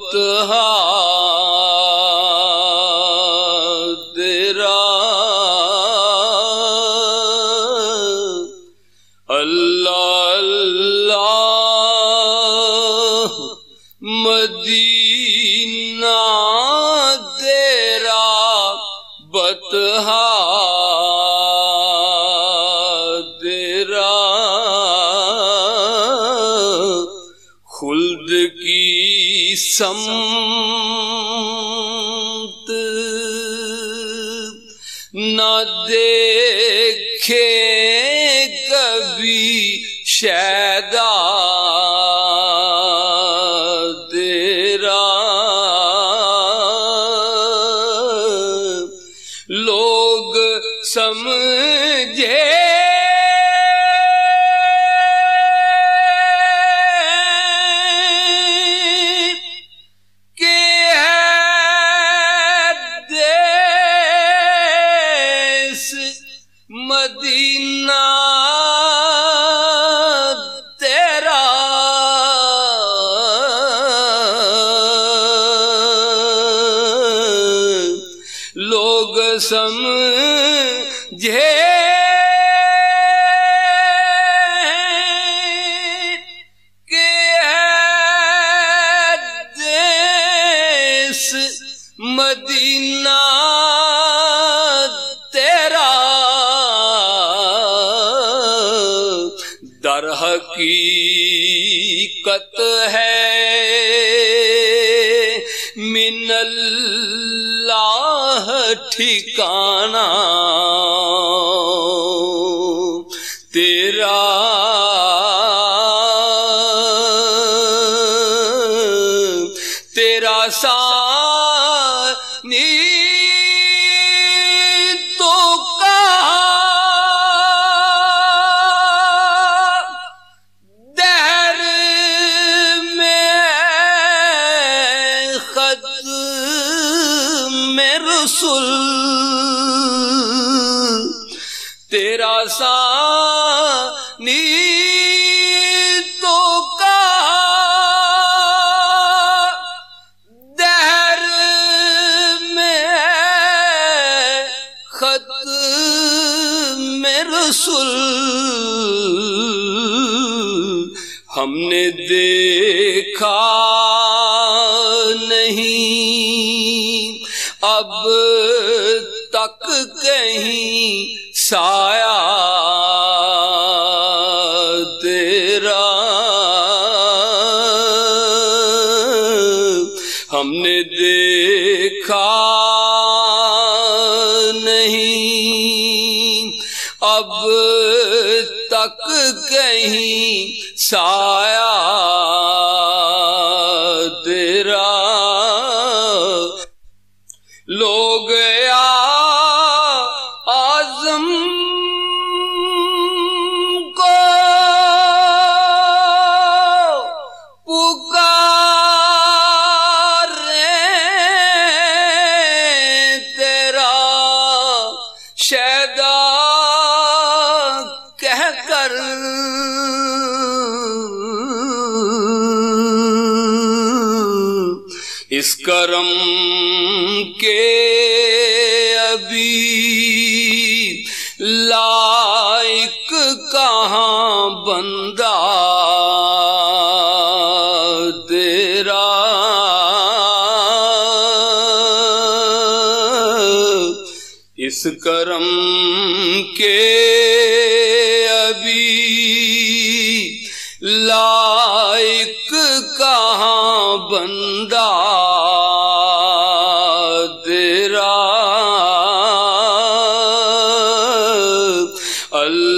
بتہا تیرا اللہ اللہ مدینہ تیرا بتہا تیرا خلد کی سمت نہ دیکھے کبھی شیدا تیرا لوگ سمجھے مدینہ تیرا لوگ سمجھے کہ ہے دیس مدینہ در حقیقت ہے من اللہ ٹھکانہ تیرا تیرا ثانی رسول تیرا ثانی تو کہا دہر میں خط میں رسول ہم نے دیکھا نہیں اب تک کہیں سایہ تیرا ہم نے دیکھا نہیں اب تک کہیں سایہ تیرا لوگ اعظم کو پکاریں تیرا شیدا کہہ کر اس کرم کے ابھی لائق کہاں بندہ تیرا اس کرم کے ابھی لائق کہاں بندہ تیرا اللہ